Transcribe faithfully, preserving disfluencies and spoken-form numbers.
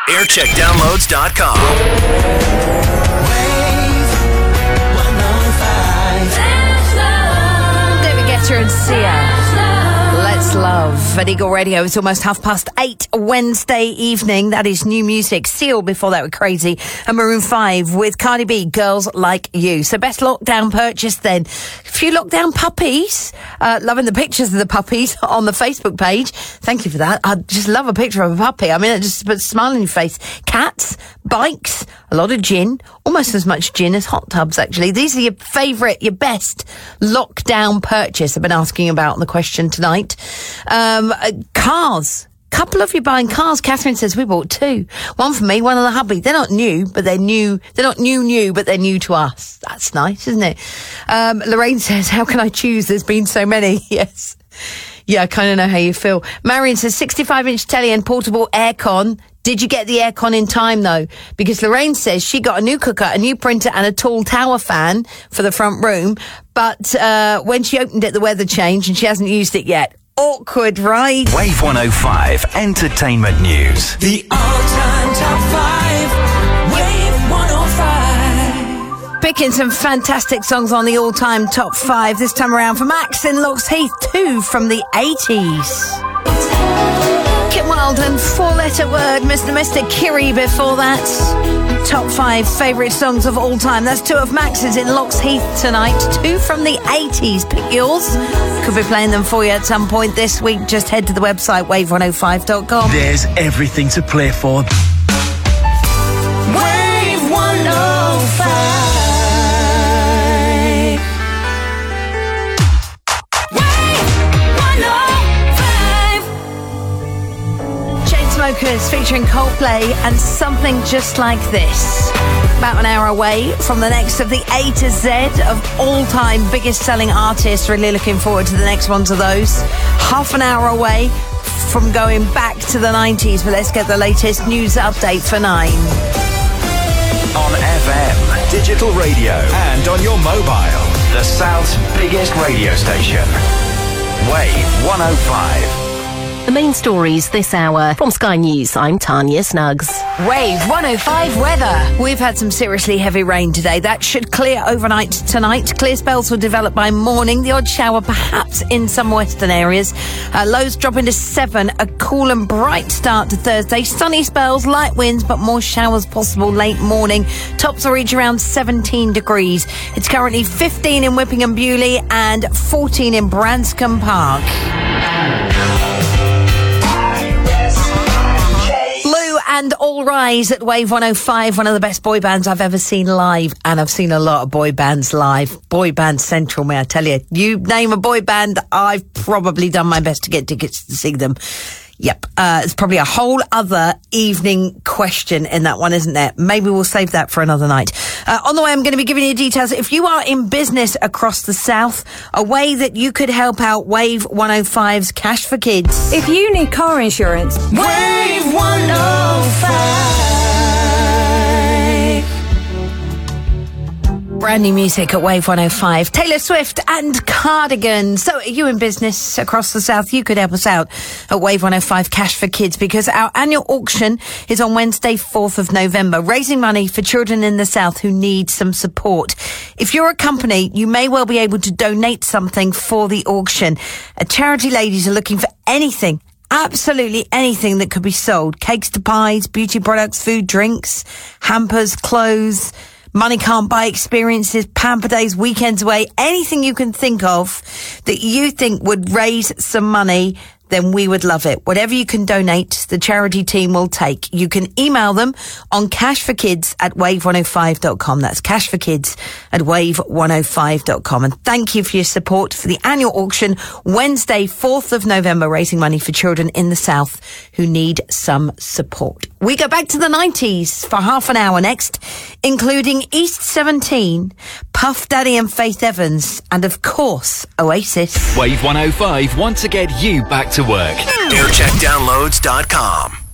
aircheck downloads dot com. David Guetta and Sia. Let's Love at Eagle Radio. It's almost half past eight Wednesday evening. That is new music. Seal before that were Crazy. And Maroon five with Cardi B, Girls Like You. So best lockdown purchase then. A few lockdown puppies. Uh, loving the pictures of the puppies on the Facebook page. Thank you for that. I just love a picture of a puppy. I mean, it just puts a smile on your face. Cats, bikes, a lot of gin. Almost as much gin as hot tubs, actually. These are your favourite, your best lockdown purchase I've been asking about in the question tonight. Um, uh, cars. Couple of you buying cars. Catherine says we bought two. One for me, one on the hubby. They're not new, but they're new. They're not new, new, but they're new to us. That's nice, isn't it? Um, Lorraine says, how can I choose? There's been so many. Yes. Yeah, I kind of know how you feel. Marion says sixty-five inch telly and portable aircon. Did you get the aircon in time, though? Because Lorraine says she got a new cooker, a new printer and a tall tower fan for the front room. But uh, when she opened it, the weather changed and she hasn't used it yet. Awkward, right? Wave one oh five Entertainment News. The all-time top five. Wave one oh five. Picking some fantastic songs on the all-time top five. This time around for Max in Lox Heath, two from the eighties. Kim Wilde, four-letter word, Mister Mister Kiri before that. Top five favourite songs of all time. That's two of Max's in Lox Heath tonight. Two from the eighties. Pick yours. Could be playing them for you at some point this week. Just head to the website, wave one oh five dot com. There's everything to play for. Wave one oh five. Chainsmokers featuring Coldplay and Something Just Like This. About an hour away from the next of the A to Z of all-time biggest selling artists. Really looking forward to the next ones of those. Half an hour away from going back to the nineties, but let's get the latest news update for nine. On F M, digital radio and on your mobile. The South's biggest radio station. Wave one oh five. The main stories this hour. From Sky News, I'm Tanya Snuggs. Wave one oh five weather. We've had some seriously heavy rain today. That should clear overnight tonight. Clear spells will develop by morning. The odd shower perhaps in some western areas. Uh, lows dropping to seven. A cool and bright start to Thursday. Sunny spells, light winds, but more showers possible late morning. Tops will reach around seventeen degrees. It's currently fifteen in Whipping and Bewley and fourteen in Branscombe Park. And All Rise at Wave one oh five, one of the best boy bands I've ever seen live. And I've seen a lot of boy bands live. Boy Band Central, may I tell you. You name a boy band, I've probably done my best to get tickets to see them. Yep, uh, it's probably a whole other evening question in that one, isn't there? Maybe we'll save that for another night. Uh, on the way, I'm going to be giving you details. If you are in business across the South, a way that you could help out Wave one oh five's Cash for Kids. If you need car insurance, Wave one oh five. Brand new music at Wave one oh five. Taylor Swift and Cardigan. So are you in business across the South? You could help us out at Wave one oh five Cash for Kids, because our annual auction is on Wednesday, fourth of November, raising money for children in the South who need some support. If you're a company, you may well be able to donate something for the auction. A charity ladies are looking for anything. Absolutely anything that could be sold. Cakes to pies, beauty products, food, drinks, hampers, clothes. Money can't buy experiences, pamper days, weekends away, anything you can think of that you think would raise some money, then we would love it. Whatever you can donate, the charity team will take. You can email them on cashforkids at wave one oh five dot com. That's cashforkids at wave one oh five dot com. And thank you for your support for the annual auction, Wednesday, fourth of November, raising money for children in the South who need some support. We go back to the nineties for half an hour next, including East seventeen, Puff Daddy and Faith Evans, and of course, Oasis. Wave one oh five want to get you back to work. aircheck downloads dot com.